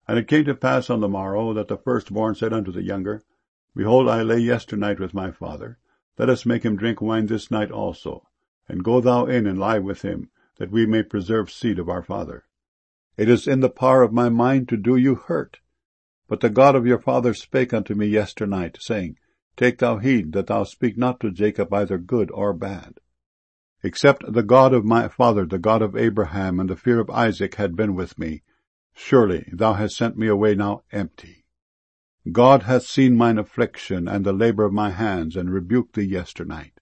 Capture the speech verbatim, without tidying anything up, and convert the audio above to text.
And it came to pass on the morrow, that the firstborn said unto the younger, Behold, I lay yesternight with my father. Let us make him drink wine this night also, and go thou in and lie with him, that we may preserve seed of our father. It is in the power of my mind to do you hurt. But the God of your father spake unto me yesternight, saying, Take thou heed that thou speak not to Jacob either good or bad. Except the God of my father, the God of Abraham, and the fear of Isaac had been with me, surely thou hast sent me away now empty. God hath seen mine affliction and the labor of my hands, and rebuked thee yesternight.